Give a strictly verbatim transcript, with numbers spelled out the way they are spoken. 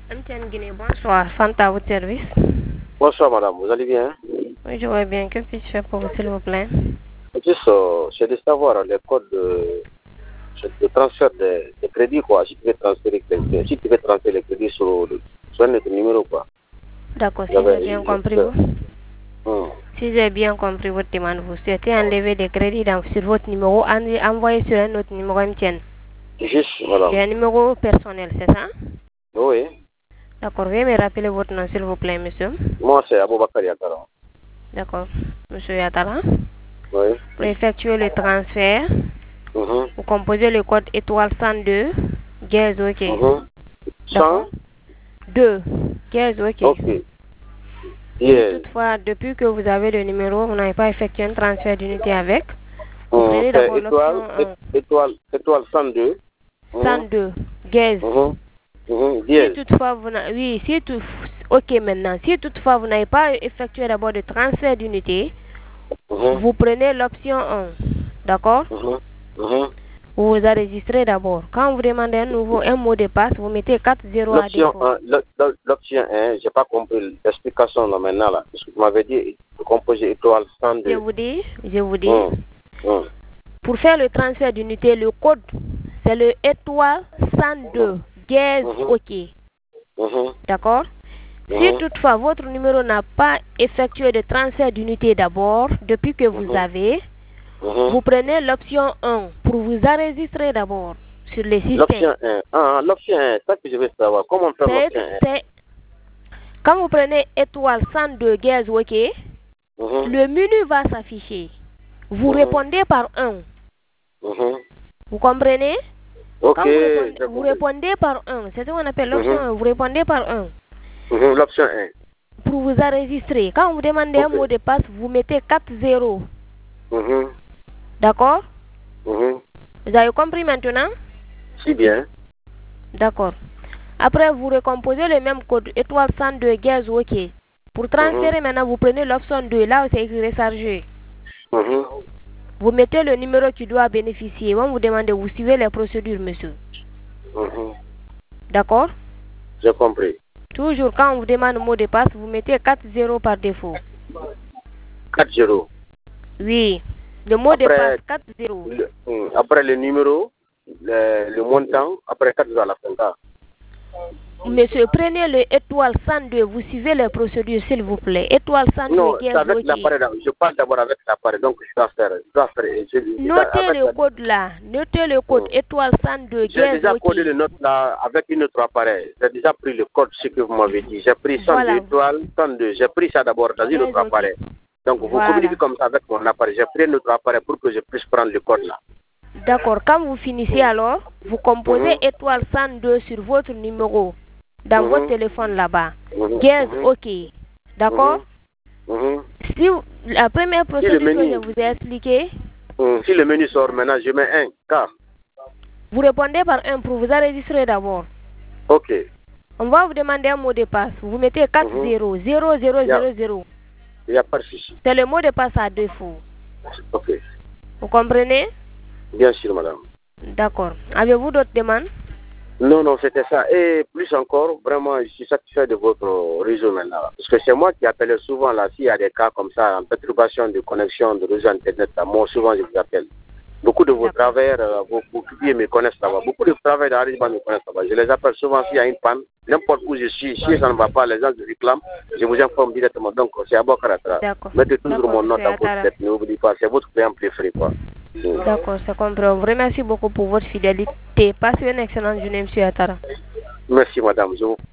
Amtienne Guinée, bonsoir. Fanta, votre service. Bonsoir madame, vous allez bien? Oui, je vois bien. Que puis-je faire pour vous, s'il vous plaît? Juste, euh, c'est de savoir les codes de, de transfert de, de crédit, quoi. Si tu veux transférer, si tu veux transférer les crédits sur, sur notre numéro, quoi. D'accord, si j'ai bien compris vous. Hum. Si j'ai bien compris votre demande, vous souhaitez enlever des crédits dans, sur votre numéro, en, envoyer sur un autre numéro M T N. Juste, voilà. C'est un numéro personnel, c'est ça? Oui. D'accord, veuillez me rappeler votre nom, s'il vous plaît, monsieur. Moi, c'est Aboubakar Yatara. D'accord, monsieur Yatara. Oui. Pour effectuer le transfert, Mm-hmm. vous composez le code étoile cent deux, gaz OK. Mm-hmm. D'accord. deux, gaz OK. Ok. Si Yes. toutefois, depuis que vous avez le numéro, vous n'avez pas effectué un transfert d'unité avec, vous Mm, prenez c'est d'abord étoile, l'option é- étoile, étoile cent deux. cent deux, gaz. Mm-hmm. Mm-hmm. Si Yes. toutefois vous n'avez, oui, si tout, ok maintenant, si toutefois vous n'avez pas effectué d'abord de transfert d'unité, Mm-hmm. vous prenez l'option un, d'accord? Mm-hmm. Mm-hmm. Vous vous enregistrez d'abord. Quand vous demandez un nouveau un mot de passe, vous mettez quatre zéro à L'option défaut. un, l'o- l'o- l'option un, j'ai pas compris l'explication là maintenant là. Parce que vous m'avez dit de composer étoile cent deux. Je vous dis, je vous dis, Mm. Mm. pour faire le transfert d'unité, le code, c'est le étoile cent deux, gaz Mhm. OK. Mhm. D'accord? Si Mhm. toutefois votre numéro n'a pas effectué de transfert d'unité d'abord, depuis que vous Mhm. avez, Mhm. vous prenez l'option un pour vous enregistrer d'abord sur le système. L'option un. Ah, l'option un, c'est ça que je veux savoir. Comment faire C'est- l'option un? c'est- Quand vous prenez étoile cent deux gaz OK, Mhm. le menu va s'afficher. Vous Mhm. répondez par un. Mhm. Vous comprenez? Ok. Quand vous répondez, j'ai vous compris. répondez par un, c'est ce qu'on appelle l'option Mhm. un. Vous répondez par un Mhm. L'option un. pour vous enregistrer. Quand vous demandez un Ok. mot de passe, vous mettez quatre zéro. Mhm. D'accord? Mhm. Vous avez compris maintenant? Si bien. D'accord. Après, vous recomposez le même code étoile cent deux gaz OK. Pour transférer maintenant, vous prenez l'option deux, là où c'est écrit recharger. Mhm. Vous mettez le numéro qui doit bénéficier. On vous demande, vous suivez les procédures, monsieur. Mhm. D'accord? J'ai compris. Toujours, quand on vous demande le mot de passe, vous mettez quatre zéro par défaut. quatre zéro. Oui. Le mot de Après, passe, quatre zéro. le, hum, après le numéro, le, le montant, après quatre zéro à la fin. Ah. Monsieur, prenez le étoile cent deux. Vous suivez les procédures, s'il vous plaît. Étoile cent deux, Non, c'est gaz avec OK. l'appareil. Je parle d'abord avec l'appareil, donc je dois faire. Je dois faire je, je, Notez avec le la- code là. Notez le code Mm. étoile cent deux, J'ai gaz déjà OK. codé le note là avec une autre appareil. J'ai déjà pris le code, ce que vous m'avez dit. J'ai pris cent deux Voilà. étoiles, cent deux. J'ai pris ça d'abord dans une Gaz autre OK. appareil. Donc vous Voilà. communiquez comme ça avec mon appareil. J'ai pris notre appareil pour que je puisse prendre le code là. D'accord. Quand vous finissez alors, vous composez Mhm. étoile cent deux sur votre numéro dans Mhm. votre téléphone là-bas. Mhm. Gaz Mhm. OK. D'accord? Mhm. Mhm. Si vous- la première procédure que menu- je vous ai expliquée, Hum, Si le menu sort maintenant, je mets un K. vous répondez par un pour vous enregistrer d'abord. Ok. On va vous demander un mot de passe. Vous mettez quatre zéro, zéro zéro zéro zéro. Il n'y a pas de souci. C'est le mot de passe à défaut. Ok. Vous comprenez? Bien sûr, madame. D'accord. Avez-vous d'autres demandes? Non, non, c'était ça. Et plus encore, vraiment, je suis satisfait de votre réseau maintenant. Parce que c'est moi qui appelle souvent là, s'il y a des cas comme ça, en perturbation de connexion de réseau Internet, là, moi souvent je vous appelle. Beaucoup de vos D'accord. travailleurs, euh, vos vos clients me connaissent là-bas. Beaucoup de travailleurs d'arrivement me connaissent là-bas. Je les appelle souvent s'il y a une panne. N'importe où je suis, si ça ne va pas, les gens se réclament, je vous informe directement. Donc, c'est à Bokaratra. D'accord. Mettez toujours D'accord, mon nom monsieur dans votre Atara. tête. N'oubliez pas, c'est votre client préféré, quoi. Mm. D'accord, c'est compris. On vous remercie beaucoup pour votre fidélité. Passez une excellente journée, monsieur Atara. Merci, madame. Je vous